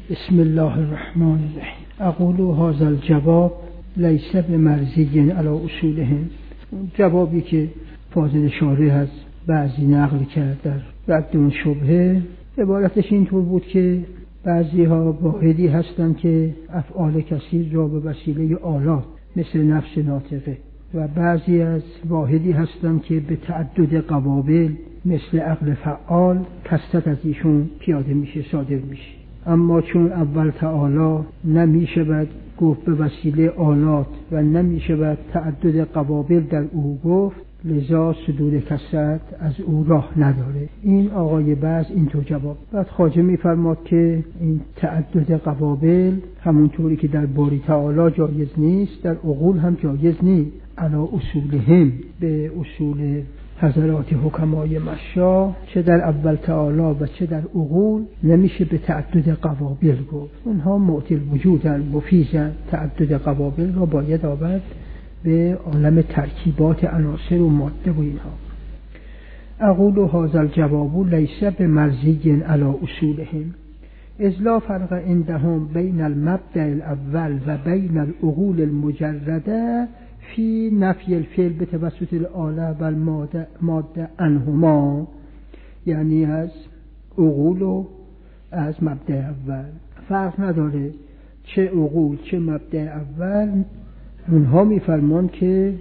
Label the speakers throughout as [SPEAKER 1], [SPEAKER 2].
[SPEAKER 1] بسم الله الرحمن الرحیم. اقول هذا الجواب لیس بمرضی علی اصولهم. جوابی که فاضل شارح از بعضی نقل کرد در رد اون شبهه، عبارتش اینطور بود که بعضی ها واحدی هستند که افعال کثیر را به وسیله آلات مثل نفس ناطقه، و بعضی از واحدی هستند که به تعدد قوابل مثل عقل فعال کثرت از ایشون پیاده میشه، صادر میشه. اما چون اول تعالی نمیشود گفت به وسیله آلات و نمیشود تعدد قوابل در او گفت، لذا صدور کثرت از او راه نداره. این آقای بعض اینطور جواب. بعد خواجه میفرماد که این تعدد قوابل همونطوری که در باری تعالی جایز نیست، در عقول هم جایز نیست. علا اصولهم، به اصول حضرات حکمای مشا، چه در اول تعالی و چه در عقول نمیشه به تعدد قوابل گفت. اونها معطل وجودن، مفیزن. تعدد قوابل را باید آورد به عالم ترکیبات عناصر و ماده و اینها. اقول هذا الجواب لیس بمرضی علی اصولهم اذ لا فرق عندهم بین المبدأ الاول و بین العقول المجرده فی نفی الفعل بتوسط الآله و الماده عنهما. یعنی از عقول و از مبدأ اول فرق نداره، چه عقول چه مبدأ اول. اونها میفرمان که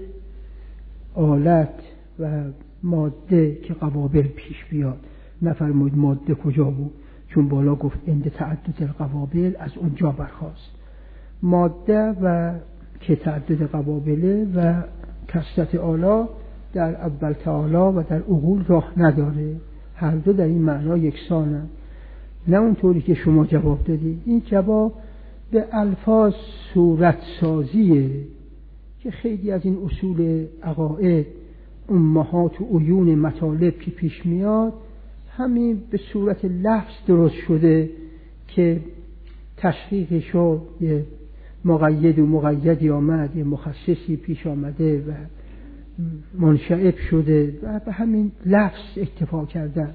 [SPEAKER 1] آلت و ماده که قوابل پیش بیاد، نفرمود ماده کجا بود، چون بالا گفت عند تعدد القوابل، از اونجا برخاست. ماده و که تعدد قوابله و کثرت آلا در اول تعالی و در عقول راه نداره. هر دو در این معنا یکسانن، نه اونطوری که شما جواب دادید. این جواب به الفاظ صورت سازیه که خیلی از این اصول عقاید، امهات و عیون مطالب که پیش میاد، همین به صورت لفظ درست شده که تشریحشو یه مقید و مقیدی آمد، یه مخصصی پیش آمده و منشعب شده و به همین لفظ اکتفا کردن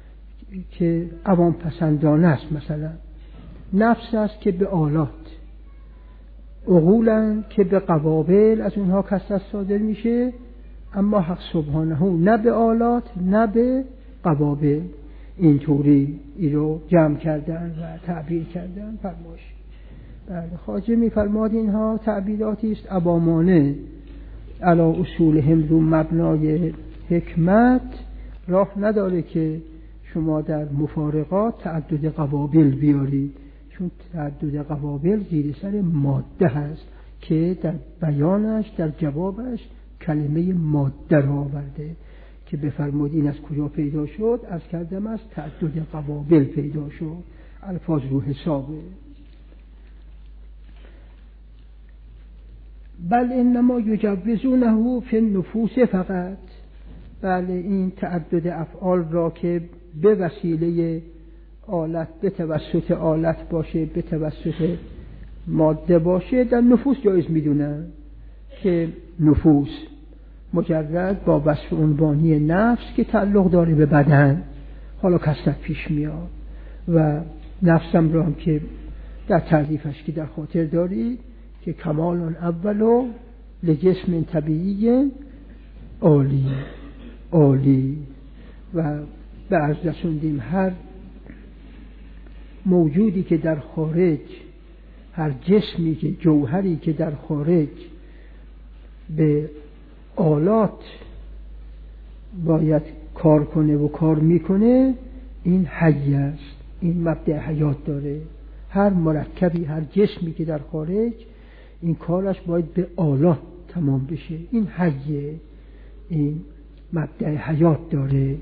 [SPEAKER 1] که عوام پسندانه است. مثلا نفس است که به آلات، عقولن که به قوابل از اونها کثرت صادر میشه، اما حق سبحانه نه به آلات نه به قوابل. اینطوری این رو جمع کردن و تعبیر کردن. فرماش بله، خواجه میفرماد اینها تعبیراتی است عوامانه علا اصولهم، رو مبنای حکمت. راه نداره که شما در مفارقات تعدد قوابل بیارید، چون تعدد قوابل زیر سر ماده هست که در بیانش، در جوابش کلمه ماده را آورده که بفرمود این از کجا پیدا شد. از کردم از تعدد قوابل پیدا شد. الفاظ رو حسابه. بل انما یجوزونه فی النفوس فقط. بله، این تعدد افعال را که به وسیله آلت، به توسط آلت باشه، به توسط ماده باشه، در نفوس جایز میدونن که نفوس مجرد با وصف عنوانی نفس که تعلق داره به بدن، حالا کثرت پیش میاد. و نفسم را هم که در تعریفش که در خاطر دارید که کمالان اولو لجسم طبیعی عالی و به عرض رسوندیم هر موجودی که در خارج، هر جسمی که جوهری که در خارج به آلات باید کار کنه و کار میکنه، این حی است، این مبدأ حیات داره. هر مرکبی، هر جسمی که در خارج این کارش باید به آلات تمام بشه، این حیه، این مبدأ حیات داره.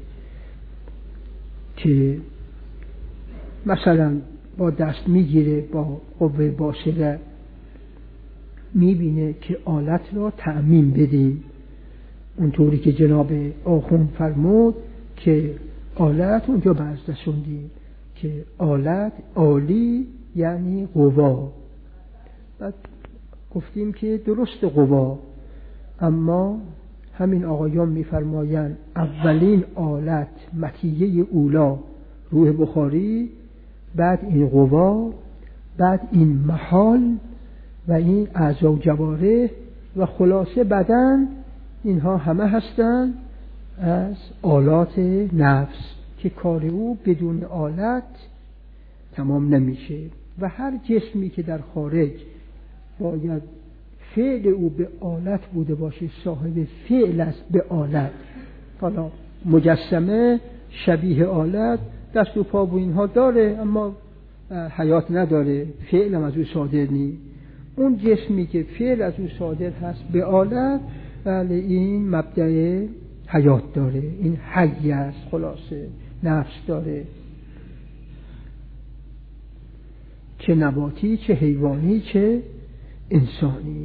[SPEAKER 1] که مثلا با دست میگیره، با قوه باصره میبینه که آلت را تأمین بدیم، اونطوری که جناب آخوند فرمود که آلت اونجا بررسوندیم که آلت عالی یعنی قوا. بعد گفتیم که درست قوا، اما همین آقایان میفرمایند اولین آلت مطیه اولا روح بخاری، بعد این قوا بعد این محال و این اعضا و جوارح و خلاصه بدن، اینها همه هستند از آلات نفس که کار او بدون آلت تمام نمیشه. و هر جسمی که در خارج باید فعل او به آلت بوده باشه، صاحب فعل است به آلت. حالا مجسمه شبیه آلت، دست و پا و اینها داره اما حیات نداره، فعل هم از او صادر نیست. اون جسمی که فعل از او صادر هست به آلت، بله این مبدأ حیات داره، این حی است، خلاصه نفس داره، چه نباتی چه حیوانی چه انسانی.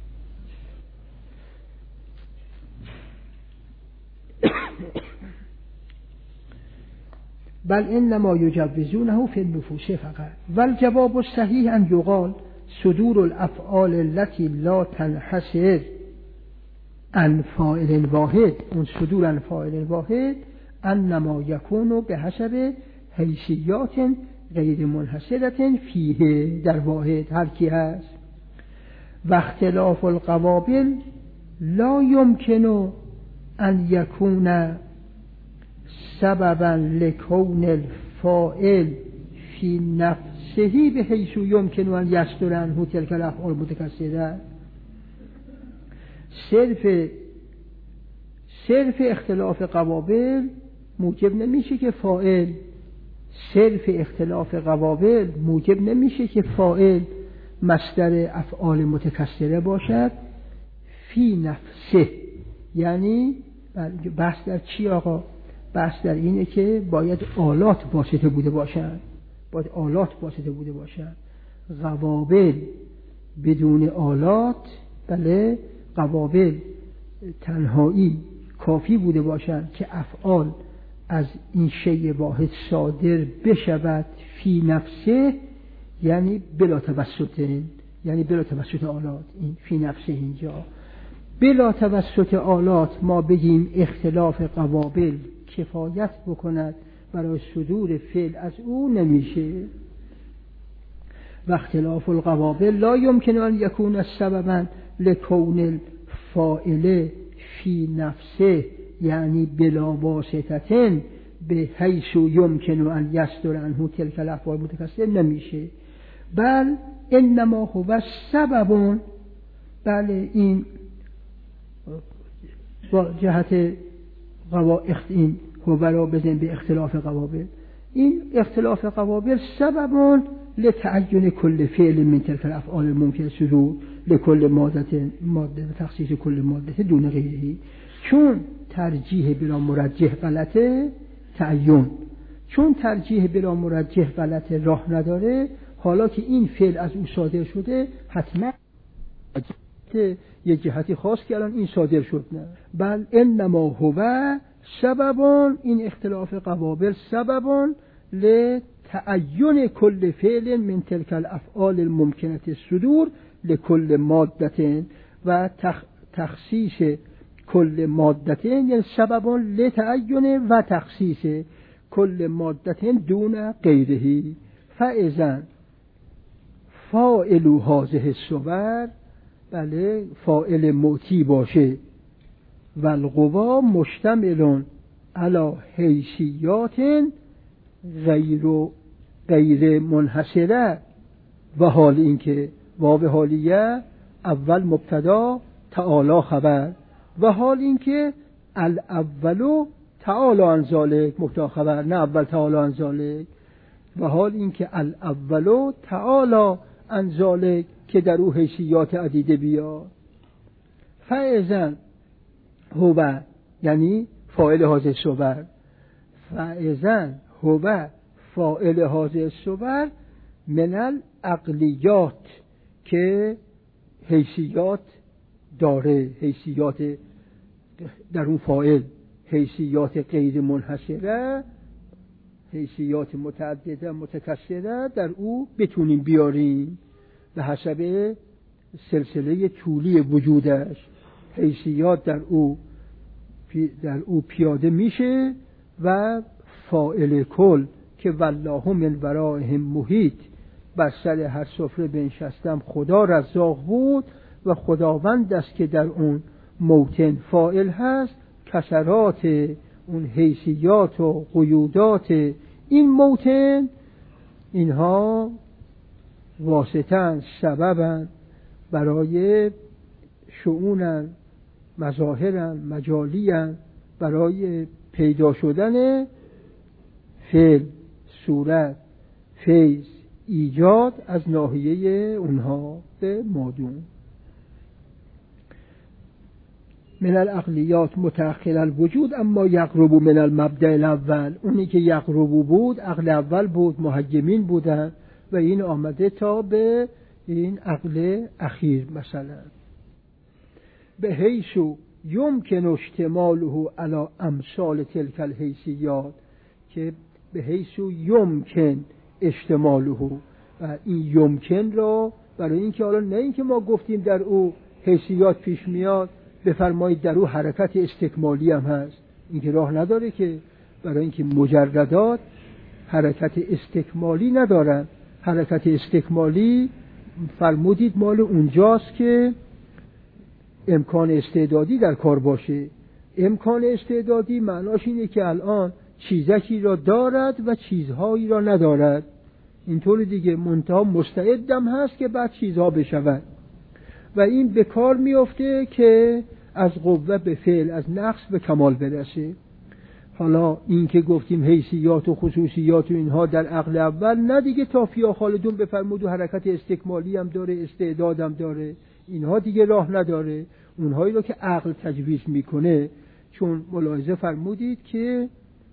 [SPEAKER 1] بل انما یجوزونه فی النفوس فقط. والجواب الصحیح ان یقال صدور الافعال التي لا تنحصر عن فاعل واحد. اون صدور عن فاعل واحد انما یکون بحسب حیثیات غیر منحصرة فیه، در واحد هر کی هست. و اختلاف القوابل لا يمكن ان یکون سببا لکون الفاعل فی نفسه بحیث یمکن ان یصدر عنه تلک الافعال متکثره. صرف اختلاف قوابل موجب نمیشه که فاعل، صرف اختلاف قوابل موجب نمیشه که فاعل مصدر افعال متکثره باشد فی نفسه. یعنی بحث در چی آقا؟ بحث در اینه که باید آلات واسطه بوده باشند، باید آلات واسطه بوده باشند. قوابل بدون آلات، بله قوابل تنهایی کافی بوده باشند که افعال از این شیء واحد صادر بشود فی نفسه، یعنی بلا توسط، یعنی بلا توسط آلات. این فی نفسه اینجا بلا توسط آلات ما بگیم اختلاف قوابل کفایت بکند برای صدور فعل از او نمیشه. و اختلاف القوابل لا يمكن ان يكون سببا لكون الفاعل فی نفسه، یعنی بلا واسطه به حیث يمكن ان يصدر عنه تلك الافعال متکثره نمیشه. بل انما هو سبب. بله این با جهت این خبرا بزن به اختلاف قوابل، این اختلاف قوابل سبب لتعین کل فعل من تلك الافعال الممکن صدور لكل ماده و تخصیص کل ماده دون غیره. چون ترجیح بلا مرجح غلطه تعین، چون ترجیح بلا مرجح غلطه راه نداره، حالا که این فعل از او صادر شده حتما یه جهتی خاص که الان این صادر شد نه. بل انما هو سببون، این اختلاف قوابل سببون لتعین کل فعل من تلك الافعال الممکنه الصدور لكل ماده و تخصیص کل ماده، یعنی سببون لتعین و تخصیص کل ماده دون غیره. فاذا فاعل هذه الصور، بله فاعل موتی باشه، و القوا مشتمل علی حیثیات غیر منحصره. و حال این که واو حالیه اول مبتدا تعالی خبر، و حال این که الاولو تعالی عن ذلک مبتدا خبر، نه اول تعالی عن ذلک. و حال این که الاولو تعالی عن ذلک که در او حیثیات عدیده بیاد. فاذا هو یعنی فاعل هذه الصور، فاذا هو فاعل هذه الصور من العقلیات که حیثیات داره، حیثیات در اون فاعل حیثیات غیر منحصره، حیثیات متعدده متکثره در او بتونیم بیاریم به حسب سلسله طولی وجودش. حیثیات در او پیاده میشه و فاعل کل که والله من ورائهم محیط بر سر هر سفره بنشستم خدا رزاق بود و خداوند است که در اون موطن فاعل هست. کسرات اون حیثیات و قیودات این موطن، اینها واسطن، سببن برای شؤونن، مظاهرن، مجالین، برای پیدا شدن فعل، صورت، فیض، ایجاد از ناحیه اونها به مادون. من العقلیات متأخر الوجود اما یقرب من المبدأ الاول. اونی که یقرب بود عقل اول بود، محجمین بودن و این آمده تا به این عقل اخیر. مثلا به حیث یمکن اشتماله علی امثال تلک الحیثیات، که به حیث یمکن اشتماله، و این یمکن را برای اینکه حالا نه اینکه ما گفتیم در او حیثیات پیش میاد، بفرمایید در او حرکت استکمالی هم هست. این که راه نداره که، برای اینکه مجردات حرکت استکمالی ندارن. حرکت استکمالی فرمودید مال اونجاست که امکان استعدادی در کار باشه. امکان استعدادی معناش اینه که الان چیزکی را دارد و چیزهایی را ندارد. اینطور دیگه منتها مستعدم هست که بعد چیزها بشود و این به کار میفته که از قوه به فعل، از نقص به کمال برسه. حالا این که گفتیم حیثیات و خصوصیات و اینها در عقل اول، نه دیگه تافیا خالدون بفرمود و حرکت استکمالی هم داره، استعداد هم داره، اینها دیگه راه نداره. اونهایی رو که عقل تجویز میکنه، چون ملاحظه فرمودید که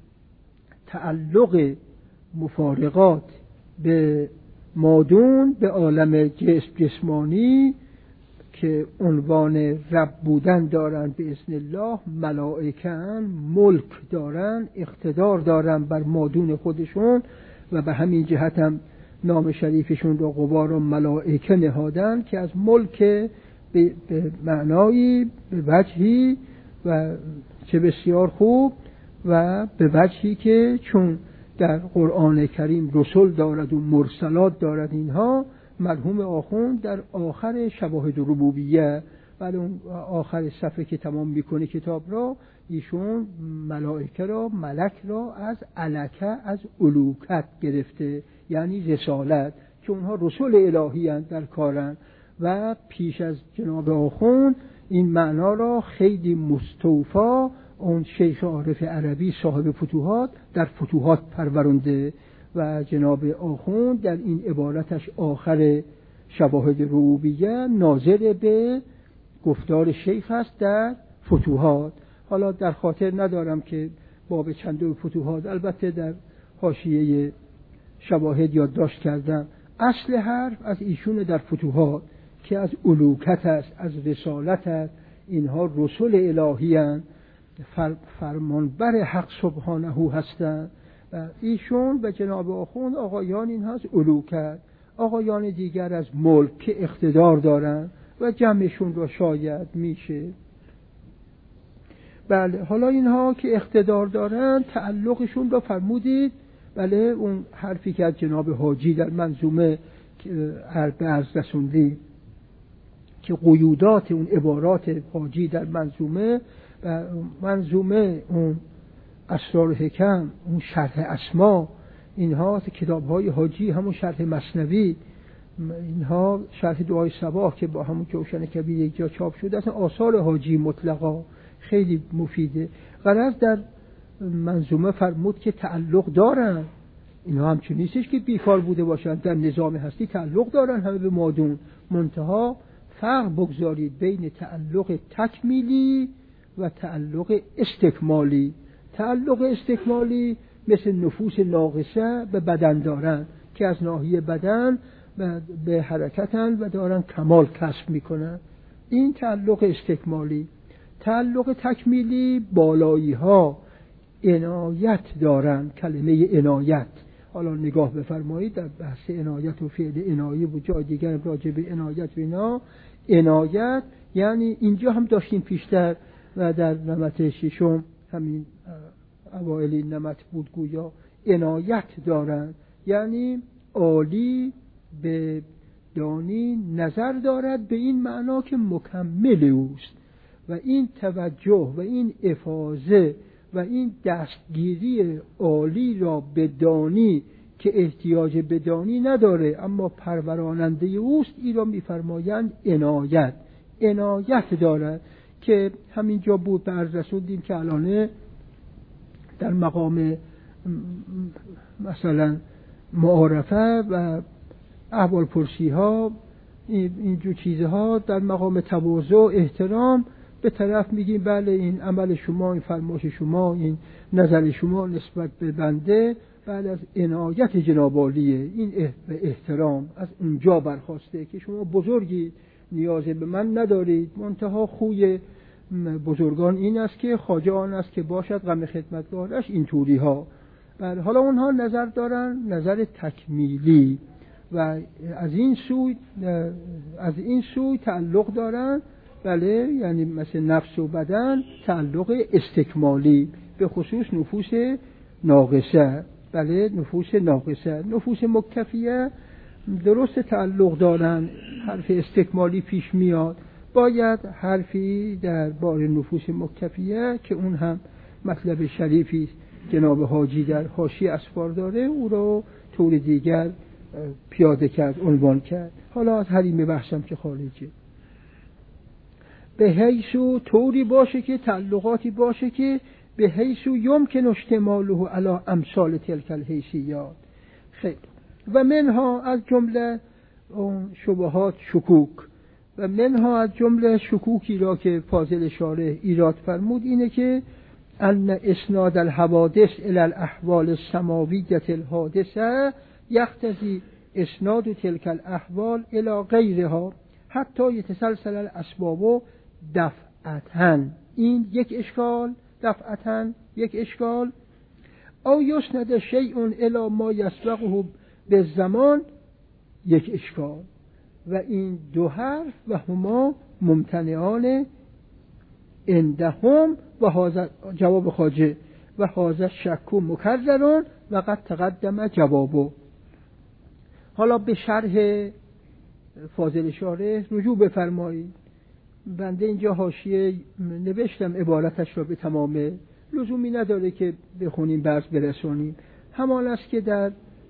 [SPEAKER 1] تعلق مفارقات به مادون، به عالم جسمانی که عنوان رب بودن دارن به اذن الله، ملائکه‌اند، ملک دارن، اقتدار دارن بر مادون خودشون و به همین جهت هم نام شریفشون رو غبار و ملائکه نهادن که از ملک به معنایی، به وجهی و چه بسیار خوب و به وجهی که چون در قرآن کریم رسول دارد و مرسلات دارد، اینها مرحوم آخوند در آخر شواهد ربوبیه، بعد اون آخر صفحه که تمام میکنه کتاب را، ایشون ملائکه را، ملک را از الکه، از الوکت گرفته، یعنی رسالت، که اونها رسول الهی هستند در کارن. و پیش از جناب آخوند این معنا را خیلی مستوفا اون شیخ عارف عربی صاحب فتوحات در فتوحات پرورنده و جناب آخوند در این عبارتش آخر شواهد ربوبیه ناظر به گفتار شیخ است در فتوحات. حالا در خاطر ندارم که باب چند فتوحات، البته در حاشیه شواهد یادداشت کردم، اصل حرف از ایشون در فتوحات که از الوکت است، از رسالت است. اینها رسول الهی هستند، فرمانبر حق سبحانه هستند و ایشون و جناب آخوند آقایان این هست الوکت، آقایان دیگر از ملک که اقتدار دارن و جمعشون را شاید میشه. بله، حالا اینها که اقتدار دارن تعلقشون را فرمودید. بله، اون حرفی که از جناب حاجی در منظومه به عرض رسوندی که قیودات اون عبارات حاجی در منظومه و منظومه اون اسرار حکم، اون شرح اسما، اینها کتاب‌های حاجی، همون شرح مثنوی، اینها شرح دعای صباح که با همون جوشن کبیر یک جا چاپ شده، اصلا آثار حاجی مطلقا خیلی مفیده. غرض در منظومه فرمود که تعلق دارن، اینها همچون نیستش که بیکار بوده باشن، در نظام هستی تعلق دارن همه به مادون، منتها فرق بگذارید بین تعلق تکمیلی و تعلق استکمالی. تعلق استکمالی مثل نفوس ناقصه به بدن دارن که از ناحیه بدن به حرکتن و دارن کمال کسب میکنن، این تعلق استکمالی. تعلق تکمیلی بالایی ها عنایت دارن، کلمه عنایت. حالا نگاه بفرمایید در بحث عنایت و فعل عنایه و جای دیگر راجع به عنایت و اینا. عنایت یعنی اینجا هم داشتیم پیشتر و در نمط ششم همین اوائل این نمط بود گویا، عنایت دارن یعنی عالی به دانی نظر دارد به این معنا که مکمل اوست و این توجه و این افاضه و این دستگیری عالی را به دانی که احتیاج به دانی نداره اما پروراننده اوست، این را می‌فرمایند عنایت دارد که همینجا بود به عرض رسوندیم که الان در مقام مثلا معارفه و احوال پرسی ها اینجور چیزها در مقام تواضع احترام به طرف میگیم بله این عمل شما، این فرمایش شما، این نظر شما نسبت به بنده بعد از عنایت جناب عالیه، این به احترام از اونجا برخواسته که شما بزرگی نیاز به من ندارید، منتها خوی بزرگان این است که خواجه آن است که باشد غم خدمتگارش این طوری ها. بله حالا اونها نظر دارن نظر تکمیلی و از این سوی تعلق دارن، بله یعنی مثل نفس و بدن تعلق استکمالی به خصوص نفوس ناقصه، بله نفوس مکتفیه درست تعلق دارن، حرف استکمالی پیش میاد، باید حرفی در بار نفوس مکتفیه که اون هم مطلب شریفی جناب حاجی در حاشیه اسفار داره او رو طور دیگر پیاده کرد، عنوان کرد. حالا از حریم بحثم که خارجه، به حیث طوری باشه که تعلقاتی باشه که به حیث یمکن اشتماله علی امثال تلک الحیثیات. خیلی و منها از جمله شبهات شکوک و منها از جمله شکوکی را که فاضل شارح ایراد فرمود اینه که ان اسناد الحوادث الی الاحوال السماویة الحادثه یقتضی اسناد تلک الاحوال الی غیرها حتی یتسلسل الاسباب دفعتاً. این یک اشکال او یسند شیء الی ما یسبقه بالزمان، یک اشکال. و این دو حرف و هما ممتنعان عندهم و هذا جواب خواجه و هذا شک مکررون و قد تقدم جوابه. حالا به شرح فاضل شارح رجوع بفرمایید. بنده اینجا حاشیه نوشتم عبارتش را به تمامه، لزومی نداره که بخونیم برس برسونیم، همان است که در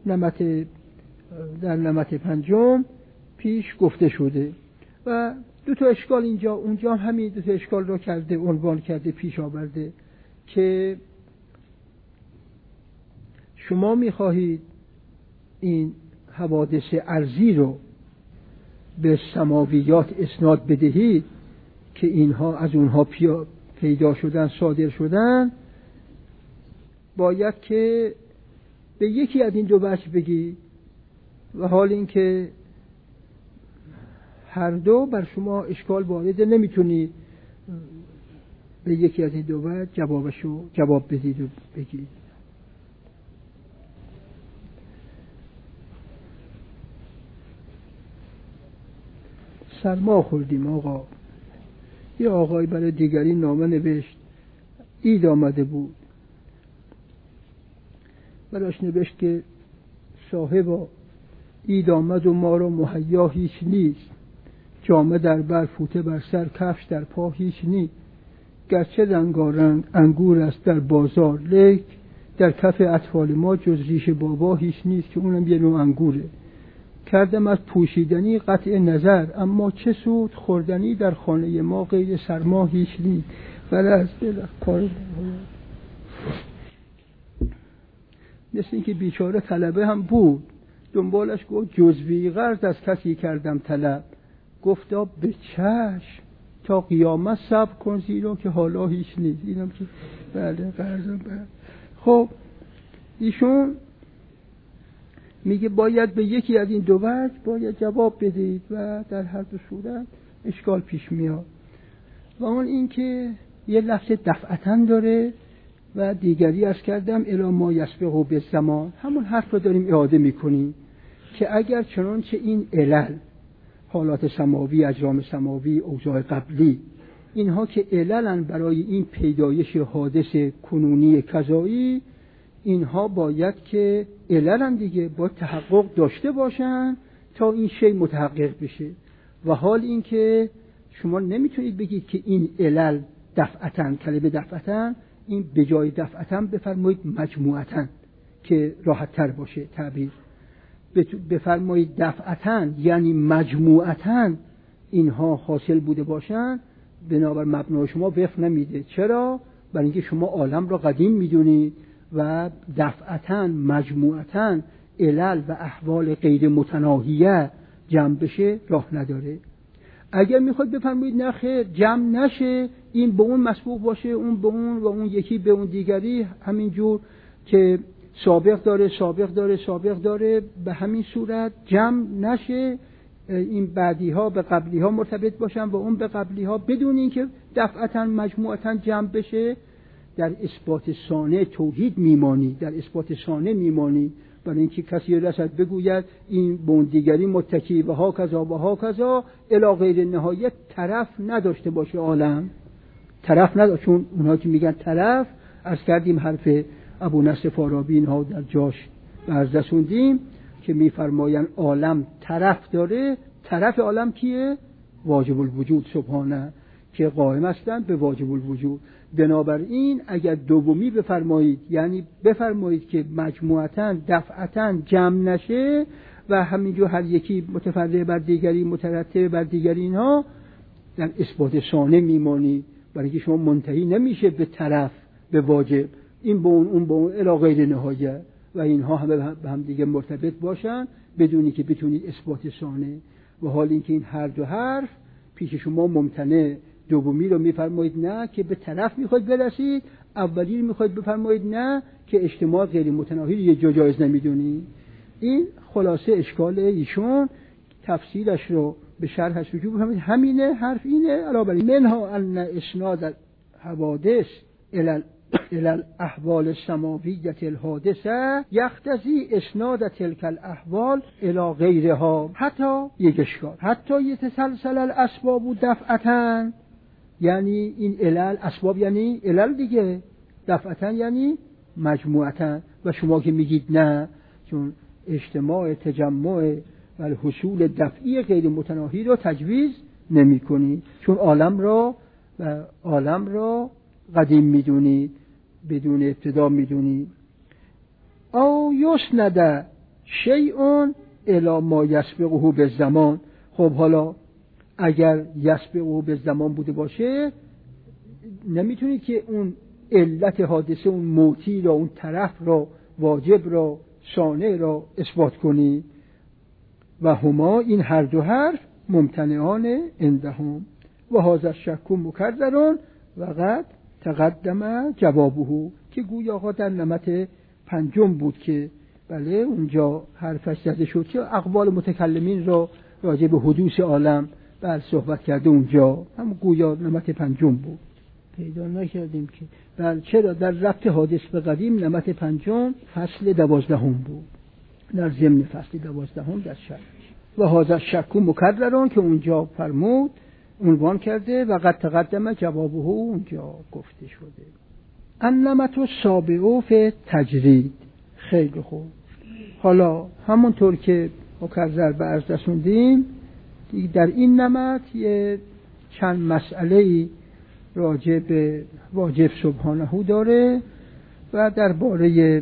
[SPEAKER 1] نمط پنجم پیش گفته شده و دو تا اشکال اینجا اونجا همین دو تا اشکال را کرده، عنوان کرده، پیش آورده که شما میخواهید این حوادث ارضی رو به سماویات اسناد بدهید که اینها از اونها پیدا شدن، صادر شدن، باید که به یکی از این دو وجه بگی و حال این که هر دو بر شما اشکال وارده، نمیتونید به یکی از این دو وجه جواب بدید و بگید. سرما خوردیم آقا. یه آقای برای دیگری نامه نوشت، عید آمده بود، براش نوشت که صاحبا عید آمد و ما را مهیا هیچ نیست، جامه در بر، فوطه بر سر، کفش در پا هیچ نیست، گرچه رنگارنگ انگور است در بازار، لیک در کف اطفال ما جز ریش بابا هیچ نیست که اونم یه نوع انگوره. کردم از پوشیدنی قطع نظر، اما چه سود خوردنی در خانه ما غیر سرما هیچ نیست. ولی از کار مثل این که بیچاره طلبه هم بود، دنبالش گفت جزوی قرض از کسی کردم طلب، گفتا به چشم تا قیامت صبر کن زیرا که حالا هیچ نیست. اینم که بله قرضم بله. خب ایشون میگه باید به یکی از این دو وجه باید جواب بدید و در هر دو صورت اشکال پیش میاد. و اون این که یه لفظ دفعتاً داره و دیگری از کردم الی ما یسبقه بالزمان، همون حرف رو داریم اعاده میکنیم که اگر چنانچه این علل، حالات سماوی، اجرام سماوی، اوضاع قبلی، اینها که عللن برای این پیدایش حادث کنونی کذایی، اینها باید که عللن دیگه با تحقق داشته باشن تا این شی متحقق بشه. و حال این که شما نمیتونید بگید که این علل دفعتاً، کلمه دفعتاً این به جای دفعتاً بفرمایید مجموعتاً که راحت تر باشه تعبیر. بفرمایید دفعتاً یعنی مجموعتاً اینها حاصل بوده باشن، بنابر مبنای شما وفق نمیده. چرا؟ برای اینکه شما عالم را قدیم میدونید و دفعتاً مجموعتاً علل و احوال غیر متناهیه جمع بشه راه نداره. اگر میخواد بفرمایید نه خیر جمع نشه، این به اون مسبوق باشه، اون به اون و اون یکی به اون دیگری، همینجور که سابق داره به همین صورت جمع نشه، این بعدی ها به قبلی ها مرتبط باشن و اون به قبلی ها، بدون اینکه دفعتاً مجموعتاً جمع بشه. در اثبات ثانه توحید میمانی، در اثبات ثانه میمانی. برای اینکه کسی رسد بگوید این به اون دیگری متکی و ها کذا الی غیر نهایت طرف نداشته باشه عالم، طرف نداشته. چون اونها که میگن طرف، عرض کردیم حرف ابو نصر فارابی اینها در جاش عرض رسوندیم که میفرمایند عالم طرف داره. طرف عالم کیه؟ واجب الوجود سبحانه، که قائم هستند به واجب الوجود. بنابراین اگر دومی بفرمایید، یعنی بفرمایید که مجموعتاً دفعتاً جمع نشه و همینجور هر یکی متفرع بر دیگری مترتب بر دیگری، اینها در اثبات ثانه میمانی. برای که شما منتهی نمیشه به طرف، به واجب، این به اون به اون الی غیر نهایه و اینها همه به هم دیگه مرتبط باشن بدونی که بتونید اثبات ثانه. و حال اینکه این هر دو حرف پیش شما ممتنع، دومی رو میفرمایید نه که به طرف میخواید برسید، اولی رو میخواید بفرمایید نه که اجتماع غیر متناهی یه جا جایز نمیدونی. این خلاصه اشکال ایشون، تفسیرش رو به شرحش رجوع بفرمایید. همینه، حرف اینه. علاوه منها ان اسناد حوادث الى الاحوال السماویه الحادثه یقتضی اسناد تلك الاحوال الى غیرها حتی یک اشکال حتی یتسلسل الاسباب دفعتاً، یعنی این علل اسباب یعنی علل دیگه، دفعتاً یعنی مجموعتاً. و شما که میگید نه، چون اجتماع تجمع و حصول دفعی غیر متناهی رو تجویز نمی کنید، چون عالم را قدیم میدونید، بدون ابتدا میدونید. او یسند شیء الی ما یسبقه بالزمان. خب حالا اگر یسبقه بالزمان بوده باشه، نمیتونید که اون علت حادثه، اون موتی را، اون طرف را، واجب را، شانع را اثبات کنید. و هما این هر دو حرف ممتنعان عندهم و هذا الشک مکرر و قد تقدم جوابه، که گویا در نمط پنجم بود که بله اونجا حرفش زده شد که اقوال متکلمین را راجع به حدوث عالم صحبت کرده. اونجا هم گویا نمط پنجم بود، پیدا نکردیم که بله چرا در ربط حادث به قدیم نمط پنجم فصل 12 بود، در ضمن فصل 12 در شرح. و هذا الشک مکرر که اونجا فرمود عنوان کرده و قد تقدم جوابه اونجا گفته شده. النمط السابع فی تجرید. خیلی خوب، حالا همونطور که مکرر به عرض رسوندیم در این نمط یه چند مسئله راجع به واجب سبحانه داره و درباره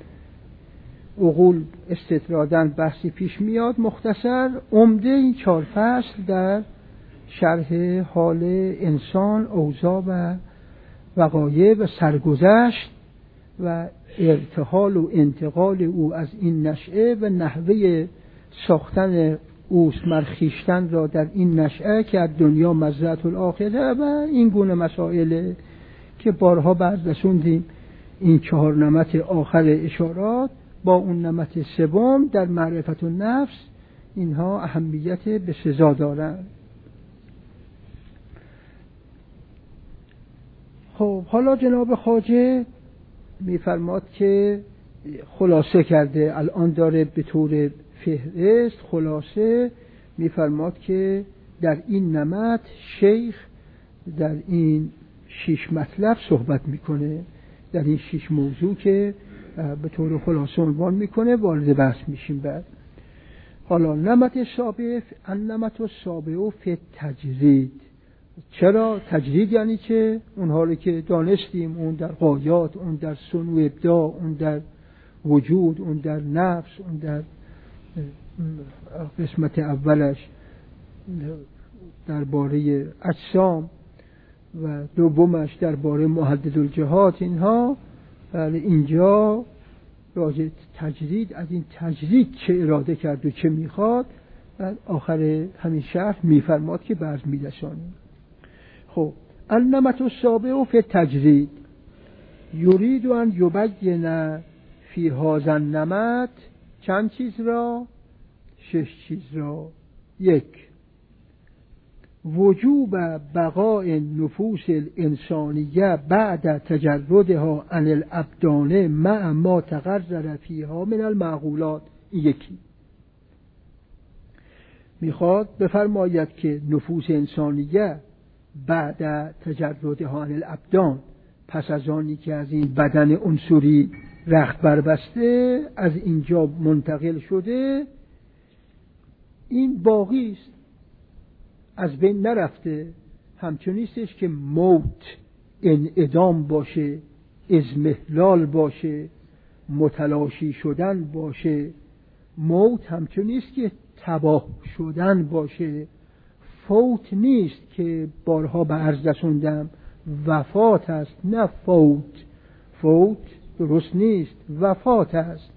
[SPEAKER 1] عقول استطرادن بحثی پیش میاد. مختصر عمده این 4 فصل در شرح حال انسان، اوضاع و وقایع و سرگذشت و ارتحال و انتقال او از این نشأه و نحوه ساختن اوست مرخیشتن را در این نشأه که از دنیا مزرعة الاخره و این گونه مسائل که بارها بعد رسوندیم. این 4 نمط آخر اشارات با اون نمط سوم در معرفت النفس، اینها اهمیت به سزا دارند. خب حالا جناب خواجه میفرماد که خلاصه کرده، الان داره به طور فهرست خلاصه میفرماد که در این نمط شیخ در این 6 مطلب صحبت میکنه، در این 6 موضوع که به طور خلاصه عنوان میکنه، وارد بحث میشیم. بعد حالا نمط السابع فی تجرید. چرا تجرید یعنی چه؟ اون حالی که دانستیم، اون در غایات، اون در صنع و ابداع، اون در وجود، اون در نفس، اون در قسمت اولش درباره اجسام و دومش درباره محدد الجهات، اینها. ولی اینجا راجع تجرید، از این تجرید چه اراده کرد و چه میخواد، و آخر همین شرح میفرماد که برز میدشانیم. خب النمط السابع فی تجرید یرید ان یبین فی هذا النمط چند چیز را؟ 6 چیز را. 1. وجوب بقاء نفوس الانسانیه بعد تجردها عن الابدان مع ما تقرر فیها من المعقولات. این یکی. میخواد بفرماید که نفوس انسانیه بعد تجردها عن الابدان، پس از آنی که از این بدن عنصری رخت بربسته، از اینجا منتقل شده، این باقی است، از بین نرفته. همچون نیستش که موت انعدام باشه، اضمحلال باشه، متلاشی شدن باشه. موت همچون نیست که تباه شدن باشه. فوت نیست که بارها به عرض رسوندم، وفات است، نه فوت. فوت درست نیست، وفات است.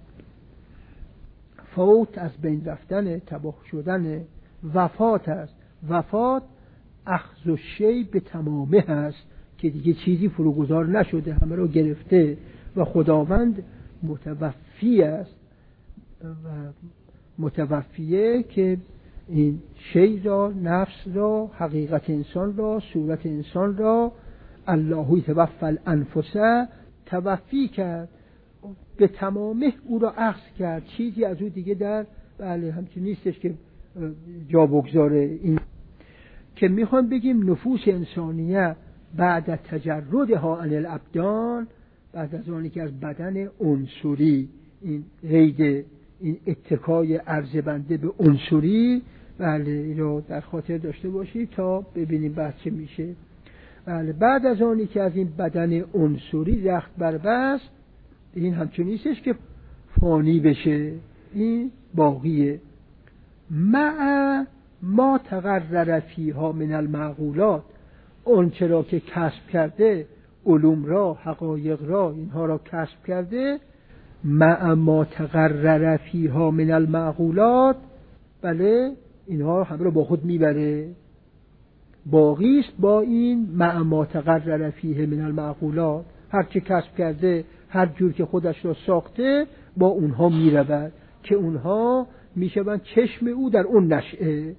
[SPEAKER 1] فوت از بین رفتن، تباه شدن. وفات است. وفات اخذ الشیء به تمامه هست که دیگه چیزی فروگذار نشده، همه رو گرفته و خداوند متوفی است و متوفیه که این شیء را، نفس را، حقیقت انسان را، صورت انسان را الله یتوفی الانفس توفی کرد، به تمامه او را اخذ کرد، چیزی از او دیگه در همچین نیستش که جا بگذاره. این که میخوام بگیم نفوس انسانیه بعد تجردها عن الابدان، بعد از آنی که از بدن عنصری، این قید، این اتکای عرض بنده به عنصری، این رو در خاطر داشته باشید تا ببینیم بعد چه میشه. بعد از آنی که از این بدن عنصری رخت بربست، این همچون نیستش که فانی بشه، این باقیه. مع ما تقرر فیها من المعقولات، اون چرا که کسب کرده، علوم را، حقایق را، اینها را کسب کرده. مع ما تقرر فیها من المعقولات، بله اینها هم را با خود میبره، باقی است با این مع ما تقرر فیه من المعقولات. هر چه کسب کرده، هر جور که خودش را ساخته، با اونها میرود که اونها میشوند چشم او در اون نشعه.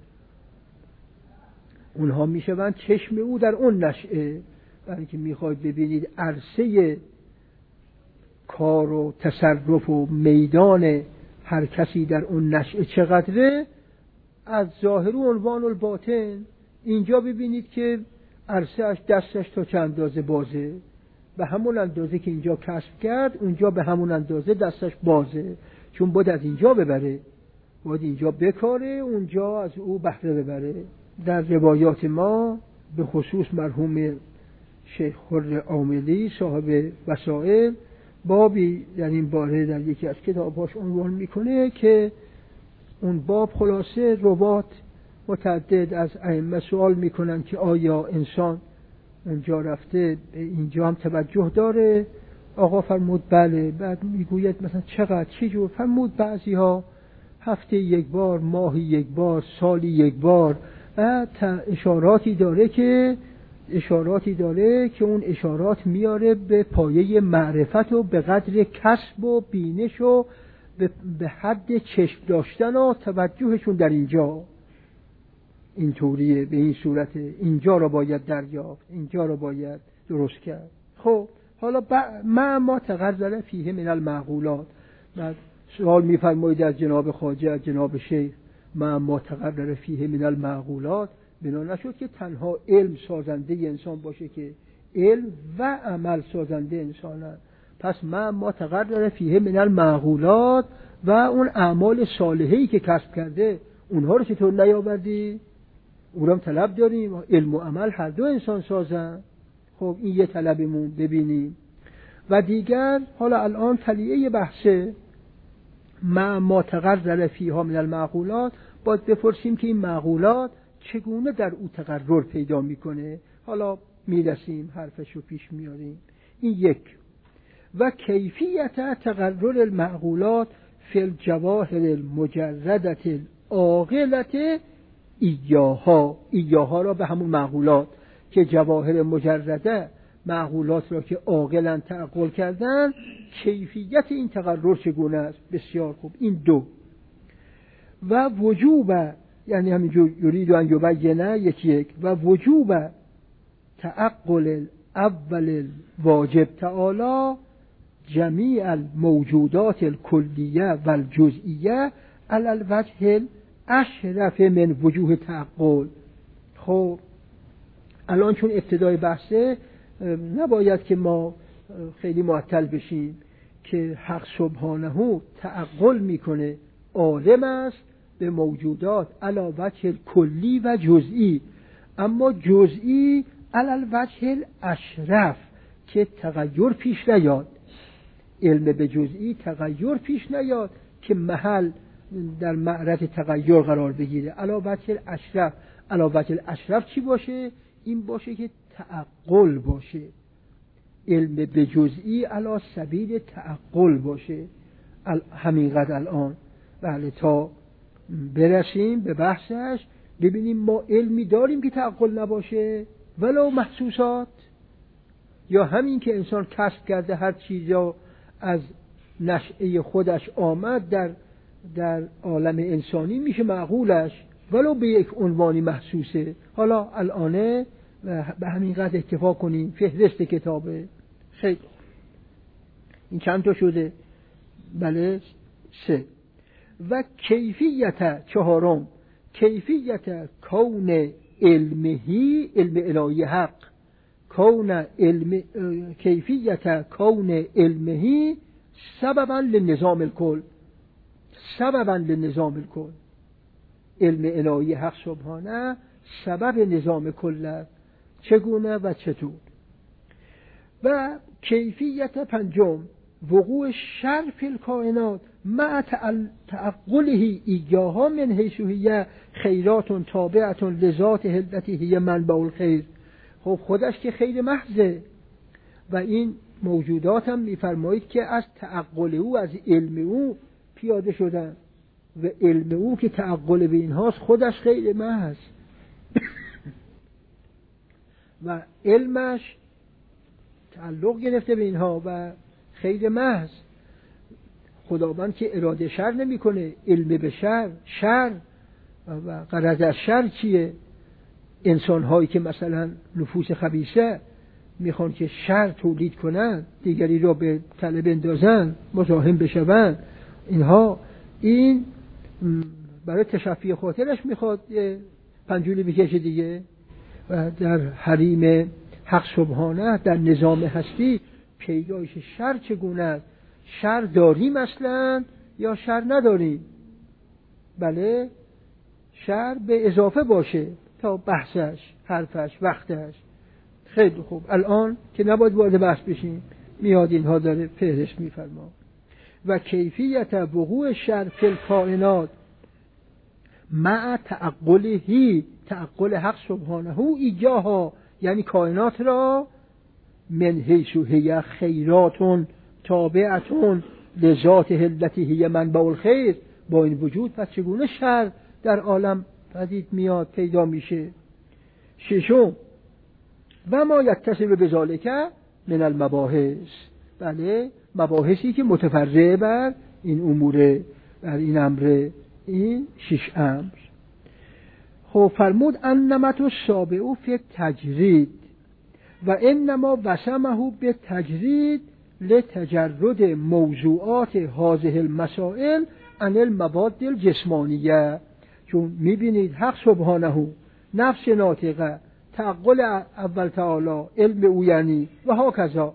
[SPEAKER 1] اونها میشوند چشم او در اون نشعه. برای اینکه میخواید ببینید عرصه کار و تصرف و میدان هر کسی در اون نشعه چقدره، از ظاهر و عنوان الباطن اینجا ببینید که عرصهش، دستش تا چند اندازه بازه، به همون اندازه که اینجا کسب کرد، اونجا به همون اندازه دستش بازه، چون باید از اینجا ببره، باید اینجا بکاره، اونجا از او بهره ببره. در روایات ما به خصوص مرحوم شیخ خر عاملی صاحب وسائل بابی در این باره در یکی از کتاباش عنوان میکنه که اون باب خلاصه روات متعدد از ائمه سوال میکنن که آیا انسان اونجا رفته اینجا هم توجه داره؟ آقا فرمود بله. بعد میگوید مثلا چقدر، چی جور؟ فرمود بعضی ها هفته یک بار، ماهی یک بار، سالی یک بار. و اشاراتی داره که اون اشارات میاره به پایه معرفت و به قدر کسب و بینش و به حد چشم داشتن و توجهشون در اینجا اینطوریه، به این صورته، اینجا را باید دریافت، اینجا را باید درست کرد. خب حالا ما تقرر فیه من المعقولات، بعد سوال میفرمایید از جناب خواجه، از جناب شیخ، ما تقرر فیه من المعقولات، بنا نشد که تنها علم سازنده انسان باشه، که علم و عمل سازنده انسانه. پس ما تقرر فیه من المعقولات و اون اعمال صالحی که کسب کرده اونها رو چطور نیاوردی؟ اونم طلب داریم، علم و عمل هر دو انسان سازن. خب این یه طلبمون ببینیم. و دیگر حالا الان تلیه بحثه ما تقرر فیها من المعقولات، باید بپرسیم که این معقولات چگونه در او تقرر پیدا میکنه. حالا میرسیم حرفشو پیش میاریم. این یک. و کیفیت تقرر المعقولات فی الجواهر المجردت العاقلت ایاها را به همون معقولات که جواهر مجرده معقولات را که عاقلا تعقل کردن، کیفیت این تقرر چگونه است. بسیار خوب. این دو. و وجوب، یعنی همینجور یرید ان یبینه یک و وجوب تعقل اول واجب تعالی جمیع الموجودات الکلیه و الجزئیه علی الوجه الاشرف من وجوه تعقل. خب الان چون ابتدای بحثه نباید که ما خیلی معطل بشیم که حق سبحانه تعقل میکنه، عالم است به موجودات علی وجه کلی و جزئی، اما جزئی علی الوجه الاشرف که تغییر پیش نیاد. علم به جزئی تغییر پیش نیاد که محل در معرض تغییر قرار بگیره. علی وجه الاشرف، علی وجه الاشرف چی باشه؟ این باشه که تعقل باشه. علم به جزئی علی سبیل تعقل باشه. همینقدر الان. بله، تا برسیم به بحثش ببینیم ما علمی داریم که تعقل نباشه ولو محسوسات، یا همین که انسان کسب کرده هر چیزا از نشأه خودش آمد در عالم انسانی میشه معقولش ولو به یک عنوانی محسوسه. حالا الانه به همین قدر اکتفا کنیم. فهرست کتابه. خیلی این چند تا شده؟ بله 3. و کیفیت چهارم، کیفیت کون علمهی، علم الهی حق، کیفیت کون علمهی سببا لنظام الکل، سببا لنظام الکل. علم الهی حق سبحانه سبب نظام کل است. چگونه و چطور؟ و کیفیت پنجم وقوع شر فی الکائنات مع تعقله ایاها من حیث هی خیرات تابعه لذات التي هی منبع الخیر. خب خودش که خیر محضه و این موجودات هم میفرمایید که از تعقل او، از علم او پیاده شدن و علم او که تعقل به اینهاست خودش خیر محض و علمش تعلق گرفته به اینها و خیر محض. خداوند که اراده شر نمی کنه، علم به شر و غرض از شر چیه؟ انسان هایی که مثلا نفوس خبیثه میخوان که شر تولید کنن، دیگری را به طلب اندازن، مزاحم بشون، اینها این برای تشفی خاطرش میخواد پنجولی بکشه دیگه. و در حریم حق سبحانه در نظام هستی پیدایش شر چگونه است؟ شر داریم اصلا یا شر نداریم؟ بله، شر به اضافه باشه تا بحثش، حرفش، وقتش. خیلی خوب. الان که نباید وارد بحث بشیم، میاد اینها داره فهرست میفرما. و کیفیت وقوع شر فی الکائنات مع تعقلهی، تعقل حق سبحانه ایاها، یعنی کائنات را من حیث هی خیرات تابعه لذات التي هی منبع الخیر. با این وجود پس چگونه شر در عالم پدید میاد، پیدا میشه؟ 6 و ما یتصل بذالک من المباحث. بله، مباحثی که متفرع بر این امور، بر این امر، این 6 امر. خب فرمود انمت السابع فی تجرید و انما وسمه به تجرید لتجرد موضوعات هذه المسائل عن المواد الجسمانیه. چون میبینید حق سبحانه، نفس ناطقه، تعقل اول تعالی، علم او یعنی و هاکذا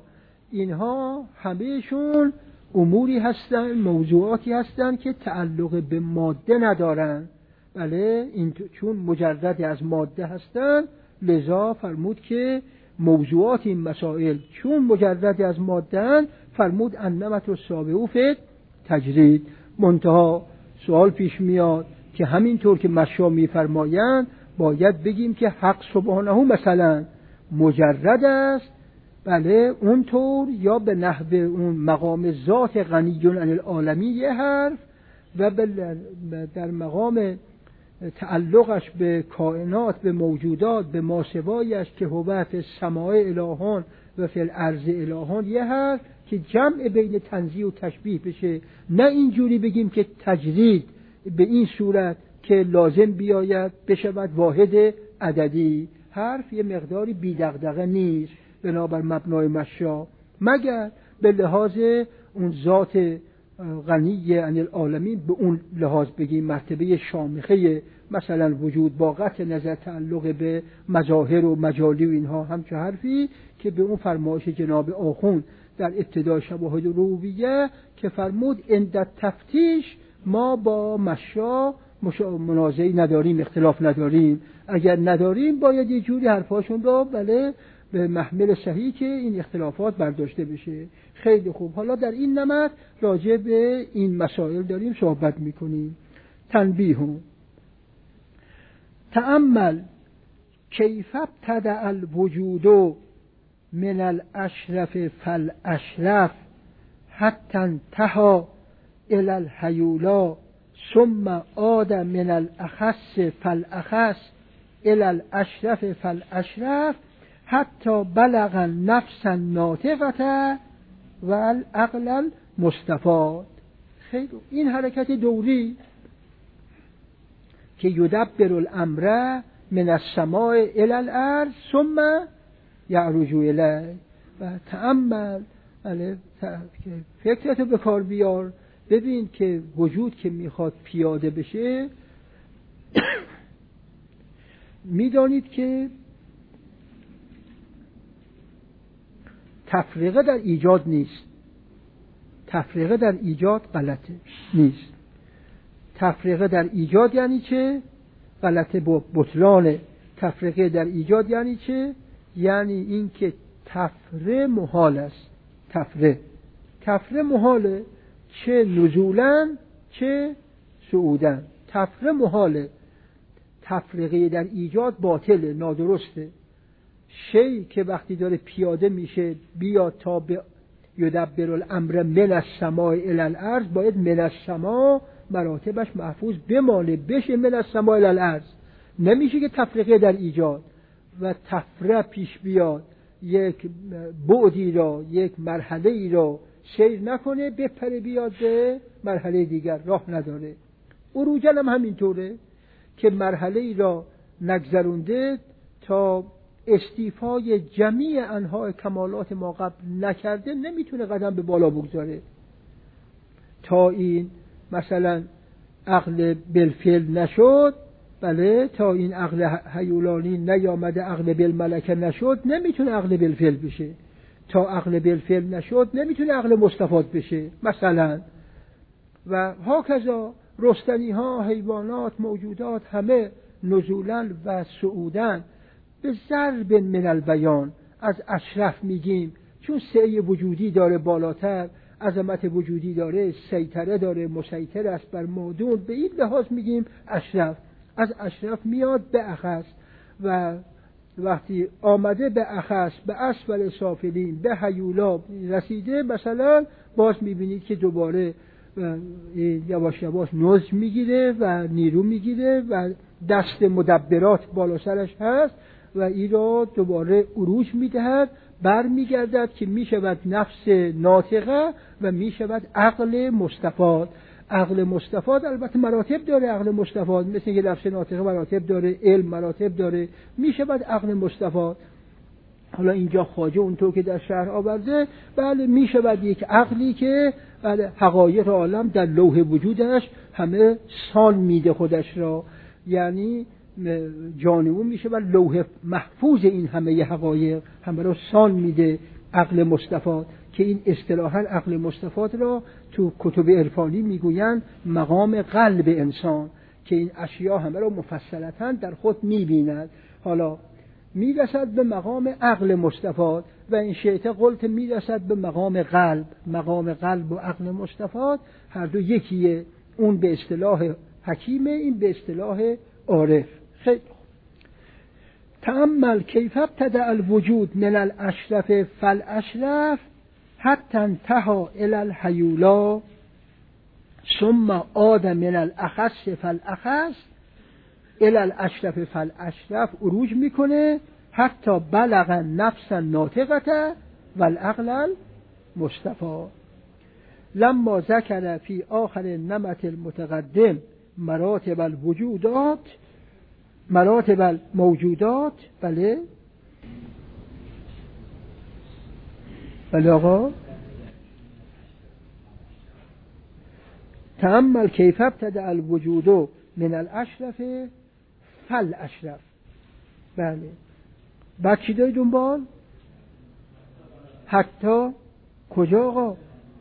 [SPEAKER 1] اینها همهشون اموری هستن، موضوعاتی هستن که تعلق به ماده ندارن. بله، این چون مجرد از ماده هستن، لذا فرمود که موضوعات این مسائل چون مجرد از ماده هستن، فرمود انمت و سابعو فی تجرید. منتها سوال پیش میاد که همینطور که مشا میفرمایند باید بگیم که حق سبحانه مثلا مجرد است، بله اونطور، یا به نحو اون مقام ذات غنی عن العالمی یه حرف، و در مقام تعلقش به کائنات، به موجودات، به ماسوایش که هوت سماع الهان و فی الارض الهان یه حرف، که جمع بین تنزیه و تشبیه بشه. نه اینجوری بگیم که تجرید به این صورت که لازم بیاید بشود واحد عددی. حرف یه مقداری بی‌دغدغه نیست بنابر مبنای مشا، مگر به لحاظ اون ذات غنی عن العالمین به اون لحاظ بگیم مرتبه شامخه مثلا وجود با قطع نظر تعلق به مظاهر و مجالی و اینها، همچه حرفی که به اون فرمایش جناب آخوند در ابتدای شواهد ربوبیه که فرمود عند تفتیش ما با مشا منازعی نداریم، اختلاف نداریم. اگر نداریم باید یه جوری حرفاشون رو بله به محمل صحیح که این اختلافات برداشته بشه. خیلی خوب، حالا در این نمط راجع به این مسائل داریم صحبت میکنیم. تنبیه: تأمل کیف ابتدأ الوجود من الاشرف فالاشرف حتی انتهى الى الهیولا، ثم عاد من الاخص فالاخص الى الاشرف فالاشرف حتی بلغ النفس الناطقه و العقل المستفاد. خیلی این حرکت دوری که یدبر الامر من السماء الى الارض ثم یعرج الیه، و تأمل، فکرتو به کار بیار، ببین که وجود که میخواد پیاده بشه میدانید که تفریقه در ایجاد نیست. تفریقه در ایجاد غلطه نیست. تفریقه در ایجاد یعنی چه؟ غلطه با بطلان. تفریقه در ایجاد یعنی چه؟ یعنی این که تفره محال است. تفره محاله، چه نزولاً چه صعوداً. تفره محاله. تفریقه در ایجاد باطله، نادرسته. شی که وقتی داره پیاده میشه بیاد تا به یدبر الامر من السماء الی الارض، باید من السماء مراتبش محفوظ بمانه، بشه من السماء الی الارض. نمیشه که تفریقه در ایجاد و تفره پیش بیاد، یک بعدی را، یک مرحله ای را سیر نکنه بپره بیاد به مرحله دیگر، راه نداره. عروجن هم همینطوره که مرحله ای را نگذرونده تا استیفای جمیع انواع کمالات ما قبل نکرده، نمیتونه قدم به بالا بگذاره. تا این مثلا عقل بالفعل نشد، بله، تا این عقل هیولانی نیامده، عقل بالملکه نشد، نمیتونه عقل بالفعل بشه. تا عقل بالفعل نشد نمیتونه عقل مستفاد بشه مثلا. و هاکذا رستنی ها، حیوانات، موجودات همه نزولاً و صعوداً به ضرب من البیان. از اشرف میگیم چون سعی وجودی داره بالاتر، عظمت وجودی داره، سیطره داره، مسیطر است بر موجود، به این لحاظ میگیم اشرف. از اشرف میاد به اخص، و وقتی آمده به اخص، به اسفل سافلین، به هیولا رسیده مثلا، باز میبینید که دوباره یواش یواش نضج میگیره و نیرو میگیره و دست مدبرات بالا سرش هست و این را دوباره عروج میدهد، بر میگردد که میشود نفس ناطقه و میشود عقل مستفاد. عقل مستفاد البته مراتب داره، عقل مستفاد مثل اینکه نفس ناطقه مراتب داره، علم مراتب داره، میشود عقل مستفاد. حالا اینجا خواجه اونطور که در شرح آورده، بله میشود یک عقلی که بله حقایق عالم در لوح وجودش همه سان میده خودش را، یعنی جانبون میشه و لوح محفوظ این همه حقایق همه را سان میده، عقل مستفاد، که این اصطلاحاً عقل مستفاد را تو کتب عرفانی میگویند مقام قلب انسان، که این اشیا همه را مفصلتاً در خود میبیند. حالا میرسد به مقام عقل مستفاد و این شیط قلت میرسد به مقام قلب. مقام قلب و عقل مستفاد هر دو یکیه، اون به اصطلاح حکیمه، این به اصطلاح عارف. خیلی تأمل کیف ابتدأ الوجود من الاشرف فالاشرف حتی انتهى الى الهیولا ثم عاد من الاخص فالاخص الى الاشرف فالاشرف، عروج میکنه حتی بلغ النفس الناطقه والعقل المصطفى. لما ذکر فی آخر النمط المتقدم مراتب الوجودات، مراتب الموجودات، بله آقا، تأمل کیف ابتدأ الوجود من الاشرف فالاشرف. بله بعد چی داری دنبال؟ حتی کجا آقا؟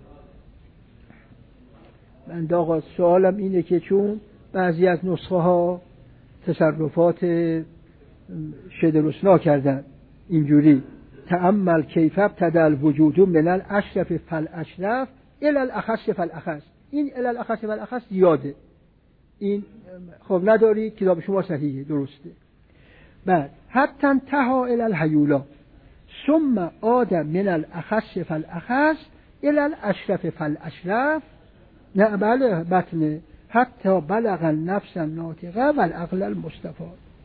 [SPEAKER 1] من آقا سوالم اینه که چون بعضی از نسخه ها تصرفات شدرسنا کردن اینجوری تأمل کیف ابتدأ الوجود من الاشرف فالاشرف الی الاخص فالاخص، این الی الاخص فالاخص زیاده، این خب نداری، کتاب شما صحیحه درسته. بعد حتی انتهى الی الهیولا ثم عاد من الاخص فالاخص الی الاشرف فالاشرف، نه بله بطنه حتی بلغ النفس الناطقه والعقل المصطفى.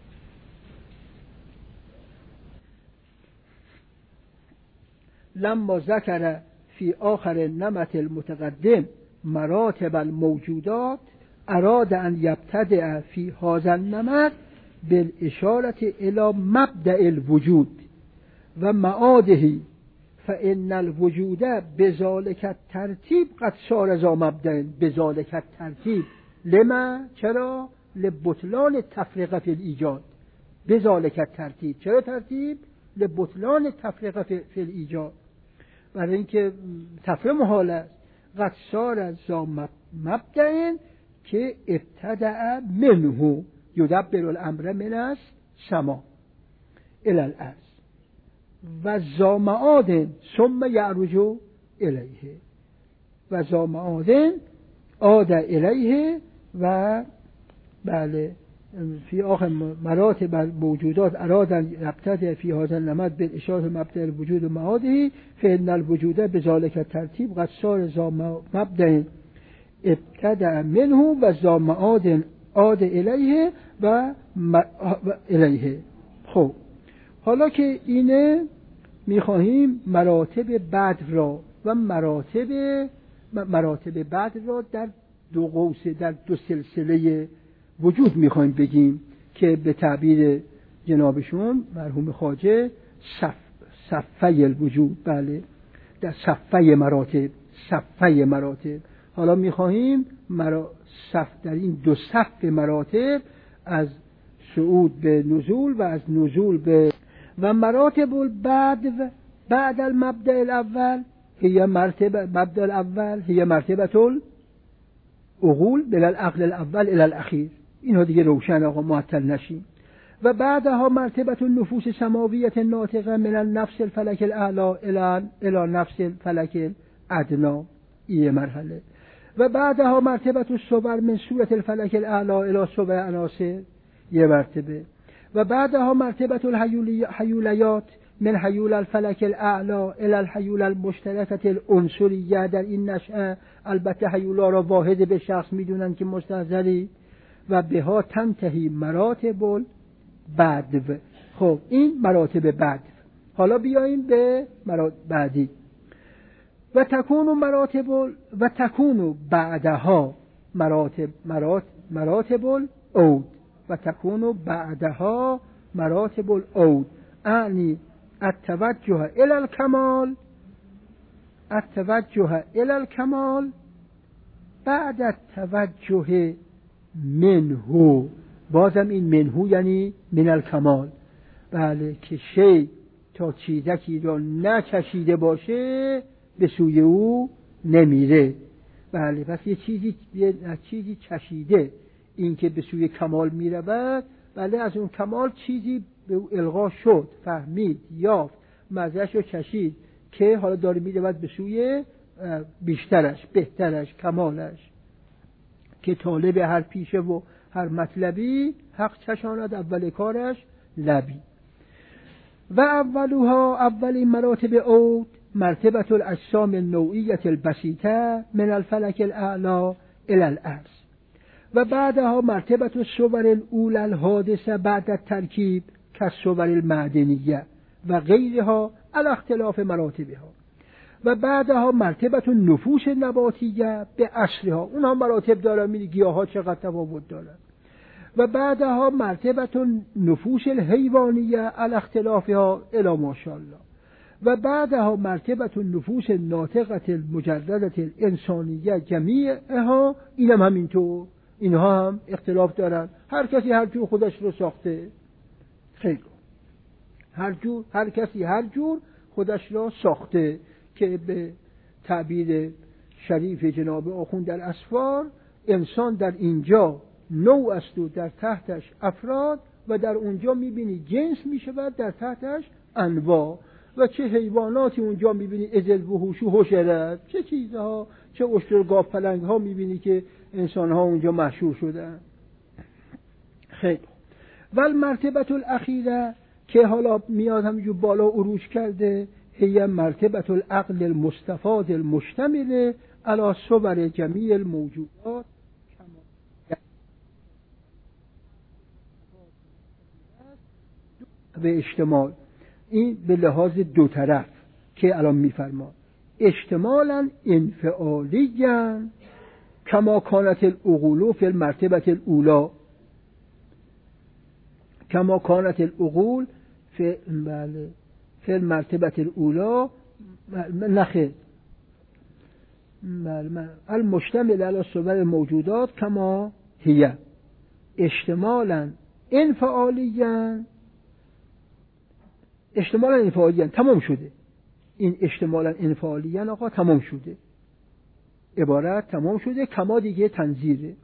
[SPEAKER 1] لما ذکر فی آخر النمط المتقدم مراتب الموجودات اراد ان یبتدع فی هذا النمط بالاشاره الى مبدأ الوجود و معاده، فان الوجود بذلك الترتیب قد صار ذا مبدأ. بذلك الترتیب لما؟ چرا؟ لبطلان التفرقه فی الایجاد. بذلك الترتیب، چرا ترتیب؟ لبطلان التفرقه فی الایجاد، برای اینکه تفرقه محال است. قد صار ذا مبدأ که ابتدأ منه یدبر الامر من السماء الی الارض و ذا معاد ثم یعرج الیه و ذا معاد عاد الیه. و بله فی آخر مراتب الموجودات اراد ان یبتدع فی هذا النمط بالاشاره مبدأ الوجود و معاده، فان الوجود بذلك الترتیب قد صار ذا مبدأ ابتدأ منه و ذا معاد عاد الیه و الیه. خب حالا که اینه میخواهیم مراتب بدر را و مراتب بدر را در دو قوس، در دو سلسله وجود میخوایم بگیم که به تعبیر جنابشون مرحوم خواجه صفه الوجود، بله در صفه مراتب. حالا میخواهیم در این دو صف مراتب از صعود به نزول و از نزول به و مراتب البدو بعد المبدأ الاول هي مرتبه مبدأ الاول هي مرتبه العقول بلا العقل الاول الى الاخیر. اینها دیگه روشن آقا، معطل نشیم. و بعدها مرتبه النفوس سماویه ناطقه من النفس الفلک الاعلى الى نفس الفلک الادنى، این مرحله. و بعدها مرتبه الصور من صورت الفلک الاعلى الى صور عناصر، یه مرتبه. و بعدها مرتبه الحیولیات من حیول الفلک الاعلى الى الحیول المشترکه العنصریه. در این نشأه البته حیولا را واحد به شخص میدونن که مستحضری. و بها تنتهی مراتب البدو. خب این مراتب بدو. حالا بیاییم به بعدی. و تکون بعدها مراتب العود و تکون بعدها مراتب العود، اعنی التوجه الى الکمال بعد التوجه منه. بازم این منه یعنی من الکمال، بله که شی تا چیزکی را نچشیده باشه به سوی او نمیره. بله، پس یه چیزی چشیده، این که به سوی کمال میرود، بله از اون کمال چیزی به او القا شد، فهمید، یافت، مزهش رو چشید که حالا داره میرود به سوی بیشترش، بهترش، کمالش، که طالب هر پیشه و هر مطلبی حق چشاند اول کارش لبی. و اولین مراتب عود مرتبة الاجسام النوعیة البسیطه من الفلک الاعلی الى الارض، و بعدها مرتبة الصور الاولى الحادثه بعد الترکیب كالصور المعدنیه و غیرها على اختلاف مراتبها، و بعدها مرتبة النفوس النباتیه به اصلها، اونها مراتب دارن، می‌بینی گیاها چقدر تفاوت دارن، و بعدها مرتبة النفوس الحیوانیه على اختلافها الی ماشاءالله، و بعدها مرتبة النفوس الناطقة المجردة الانسانیه جمیعها، اینم همینطور، اینها هم اختلاف دارن، هر کسی هر جور خودش رو ساخته. خیلی هر کسی هر جور خودش را ساخته، که به تعبیر شریف جناب آخوند در اسفار، انسان در اینجا نوع است و در تحتش افراد، و در اونجا میبینی جنس میشود در تحتش انواع، و چه حیواناتی اونجا میبینی، ازل و هوش و حشرات، چه چیزها، چه اشترگاه پلنگ ها میبینی که انسان ها اونجا محشور شدن. خیلی. و المرتبه الاخیره که حالا میاد همینجور بالا عروج کرده، هی مرتبه العقل المستفاد المشتمل علی صور جمیع الموجودات به اشتمال، این به لحاظ دو طرف که الان میفرما، اشتمالا انفعالیاً کما کانت العقول فی المرتبه الاولی، کما کانت العقول فی المرتبه الاولی، نخیر المشتمل علی صور الموجودات کما هی، اشتمالا انفعالیاً تمام شده. این اشتمالا انفعالیاً آقا تمام شده، عبارت تمام شده، کما دیگه تنظیره،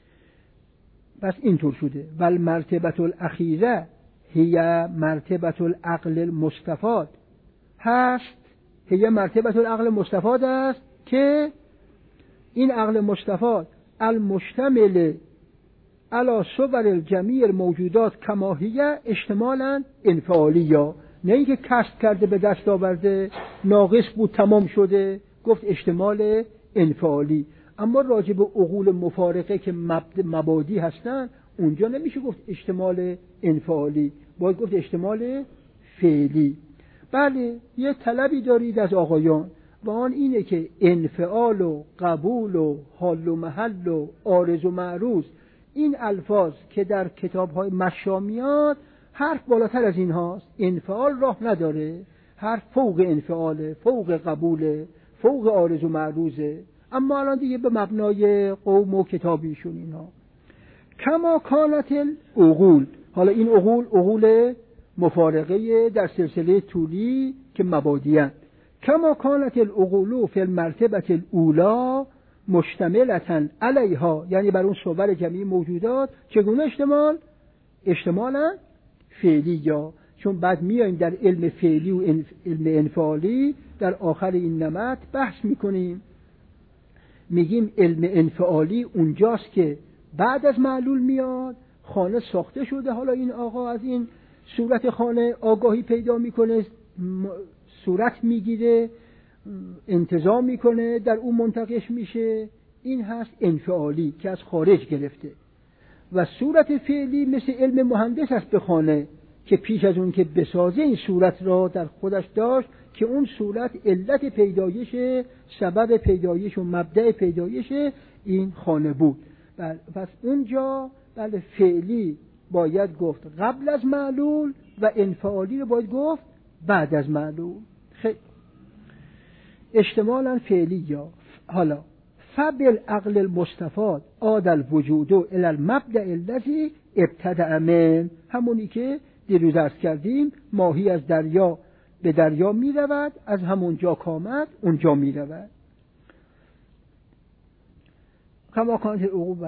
[SPEAKER 1] پس اینطور شده. و المرتبه الاخیره هی مرتبه العقل المستفاد هست، هی مرتبه العقل المستفاد است که این عقل مستفاد المشتمل علی صور الجمیع الموجودات کما هی اشتمالا انفعالیه، نه اینکه کسب کرده به دست آورده، ناقص بود تمام شده، گفت اشتمال انفعالی. اما راجع به عقول مفارقه که مبادی هستن، اونجا نمیشه گفت اشتمال انفعالی، باید گفت اشتمال فعلی. بله، یه طلبی دارید از آقایان و آن اینه که انفعال و قبول و حال و محل و عارض و معروض، این الفاظ که در کتاب‌های مشامیات حرف بالاتر از این هاست، انفعال راه نداره، حرف فوق انفعاله، فوق قبوله، فوق عارض و معروضه، اما الان دیگه به مبنای قوم و کتابیشون اینها. کما کانت العقول، حالا این عقول مفارقه در سلسله طولی که مبادیان، کما کانت العقول فی المرتبه الاولی مشتملتن علیها، یعنی بر اون صور جمعی موجودات، چگونه اشتمالا فعلی، یا چون بعد میایم در علم فعلی و علم انفعالی در آخر این نمط بحث میکنیم، میگیم علم انفعالی اونجاست که بعد از معلول میاد، خانه ساخته شده، حالا این آقا از این صورت خانه آگاهی پیدا میکنه، صورت میگیره، انتظام میکنه، در اون منتقش میشه، این هست انفعالی که از خارج گرفته. و صورت فعلی مثل علم مهندس است به خانه، که پیش از اون که بسازه این صورت را در خودش داشت که اون صورت علت پیدایش، سبب پیدایش و مبدأ پیدایش این خانه بود. پس اونجا بله فعلی باید گفت قبل از معلول و انفعالی رو باید گفت بعد از معلول. خیلی اشتمالا فعلی. یا حالا فبالعقل المستفاد عاد الوجود الى المبدأ الذي ابتدأ من، همونی که دیروز عرض کردیم، ماهی از دریا به دریا می رود، از همونجا کامد اونجا می رود. کما کانت العقول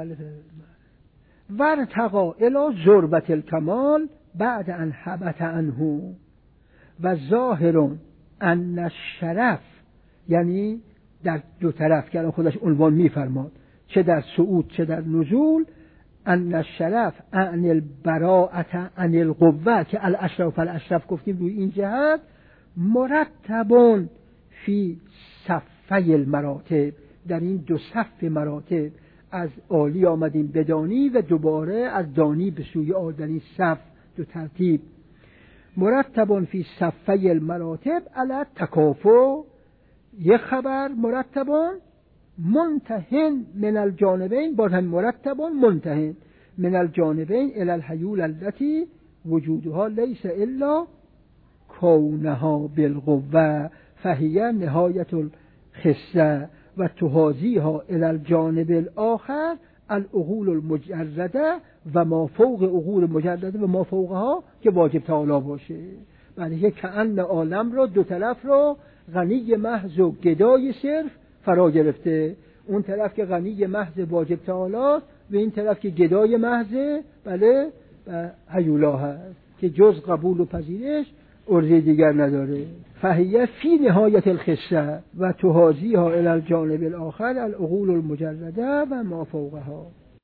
[SPEAKER 1] ورتقا الی ذروة الکمال بعد ان هبط عنه و ظاهر ان الشرف، یعنی در دو طرف که الان خودش عنوان می‌فرماد، چه در صعود چه در نزول، ان الشرف عن البراءة عن القوة که الاشرف الاشرف گفتیم روی این جهت، مرتبون فی صفی المراتب، در این دو صف مراتب از عالی آمدیم به دانی و دوباره از دانی به سوی عالی، در این صف دو ترتیب. مرتبون فی صفی المراتب علی تکافؤ، یک خبر مرتبون منتهن من الجانبین، باز هم مرتبون منتهن من الجانبین الی الحیول التي وجودها لیس الا کونها بالقوه فهی نهایت الخصه و تهازیها الی الجانب الاخر العقول المجرده و ما فوق عقول مجرده و ما فوقها که واجب تعالی باشه. یعنی که ان عالم رو دو طرف رو غنی محض و گدای صرف فرا گرفته، اون طرف که غنی محض واجب تعالی و این طرف که گدای محض بله و هیولا هست که جز قبول و پذیرش عرضه دیگر نداره. فهیه فی نهایت الخصه و تهازیها الی الجانب الاخر العقول المجرده و ما فوقها.